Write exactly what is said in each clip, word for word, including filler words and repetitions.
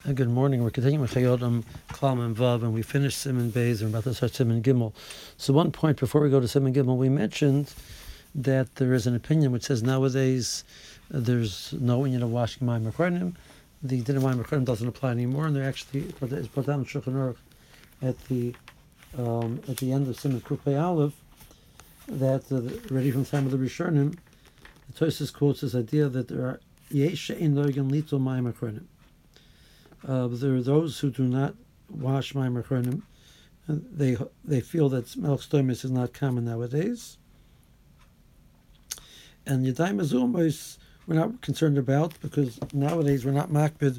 Uh, Good morning. We're continuing with Chayodim, Klam, and Vav, and we finished Simon Beis, and we're about to start Simon Gimel. So one point before we go to Simon Gimel, we mentioned that there is an opinion which says nowadays uh, there's no union of washing Mayim Achronim. The din of Mayim Achronim doesn't apply anymore, and they're actually it's brought down in Shulchan Aruch at the um, at the end of Simon Kupei Aleph that uh, already from the time of the Rishonim, the Tosfos quotes this idea that there are yesh she'ein nogen litul Mayim Achronim. Uh, there are those who do not wash Mayim Achronim, and they they feel that Melech Stomis is not common nowadays. And Yadayim Azumos we're not concerned about because nowadays we're not makbid.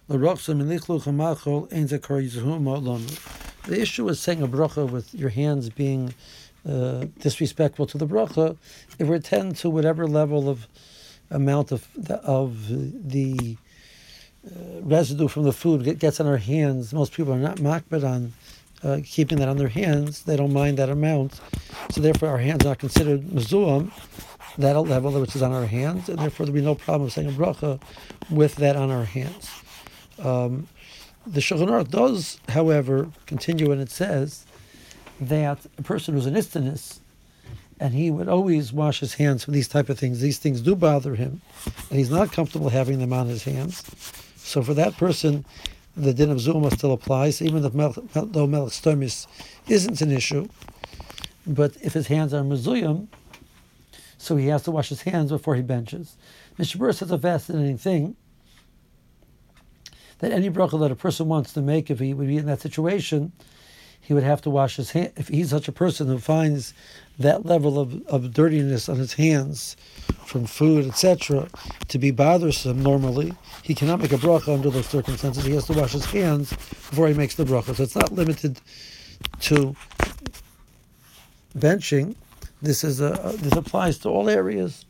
The issue is saying a bracha with your hands being uh, disrespectful to the bracha. If we tend to whatever level of amount of the, of the uh, residue from the food get, gets on our hands, most people are not makbid on uh, keeping that on their hands. They don't mind that amount, so therefore our hands are not considered mezuam, that level which is on our hands, and therefore there will be no problem saying a bracha with that on our hands. Um, the Shulchan Aruch does, however, continue, and it says that a person who's an istanis, and he would always wash his hands for these type of things, these things do bother him, and he's not comfortable having them on his hands. So for that person, the din of Zuma still applies, even if mel- mel- though Melech Stomis isn't an issue. But if his hands are mezuyim, so he has to wash his hands before he benches. Mishnah Berurah says a fascinating thing, that any bracha that a person wants to make, if he would be in that situation, he would have to wash his hands. If he's such a person who finds that level of, of dirtiness on his hands from food, et cetera, to be bothersome normally, he cannot make a bracha under those circumstances. He has to wash his hands before he makes the bracha. So it's not limited to benching. This is a this applies to all areas.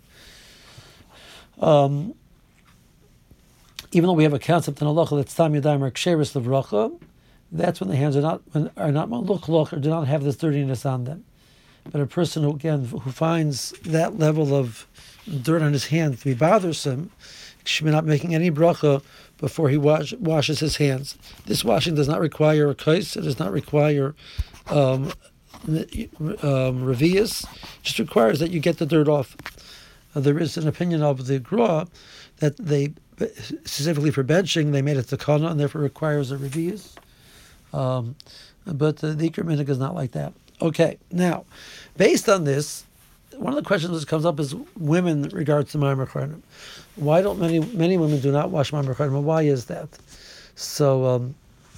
Um, even though we have a concept in halacha that's tam yadayim or ksheris levracha, that's when the hands are not when, are not malukloch or do not have this dirtiness on them. But a person who again who finds that level of dirt on his hand to be bothersome, should be not making any bracha before he wash, washes his hands. This washing does not require a kais. It does not require um, um, revius. Just requires that you get the dirt off. Uh, there is an opinion of the Gra that they specifically for benching they made it takana and therefore requires a revius. Um, but uh, the Ikar Minig is not like that. Okay, now based on this, one of the questions that comes up is women in regards to Mayim Achronim. Why don't many many women do not wash Mayim Achronim? Why is that? So um,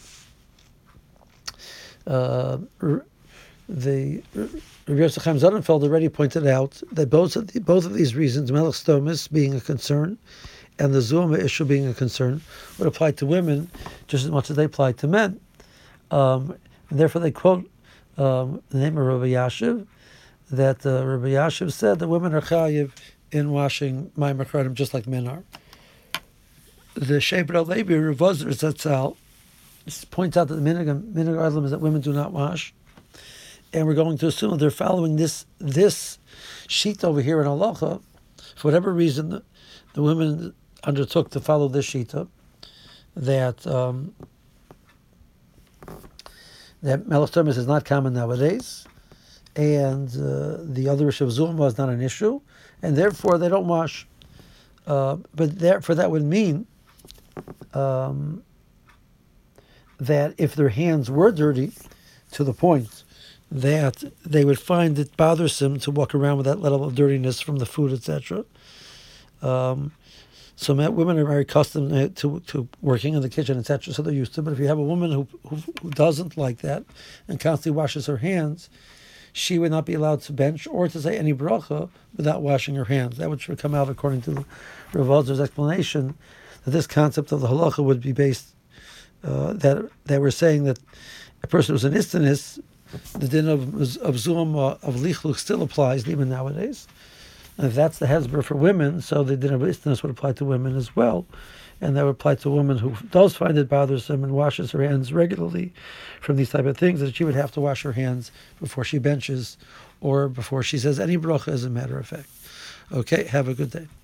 uh, the Rabbi Yosef Chaim Sonnenfeld already pointed out that both of the, both of these reasons, Melech Stomis being a concern and the Zuma issue being a concern, would apply to women just as much as they apply to men. Um, and therefore, they quote um, the name of Rabbi Yashiv, that uh, Rabbi Yashiv said that women are chayiv in washing Mayim Achronim just like men are. The Sheber Levi Revozner Zatzal points out that the minhag minhag Adlam is that women do not wash, and we're going to assume they're following this this sheet over here in halacha. For whatever reason, the, the women undertook to follow this shita, that um, that Melech Stomis is not common nowadays, and uh, the other issue of Zuma is not an issue, and therefore they don't wash. Uh, but therefore that would mean um, that if their hands were dirty to the point that they would find it bothersome to walk around with that level of dirtiness from the food, et cetera. Um, so women are very accustomed to to working in the kitchen, et cetera. So they're used to. But if you have a woman who, who who doesn't like that and constantly washes her hands, she would not be allowed to bench or to say any bracha without washing her hands. That would come out according to Rav Alzer's explanation that this concept of the halacha would be based uh, that they were saying that a person who's an istanis, the din of of zum uh, of lichluch still applies even nowadays. And if that's the hezber for women, so the din of istanis would apply to women as well. And that would apply to a woman who does find it bothersome and washes her hands regularly from these type of things, that she would have to wash her hands before she benches or before she says any bracha, as a matter of fact. Okay, have a good day.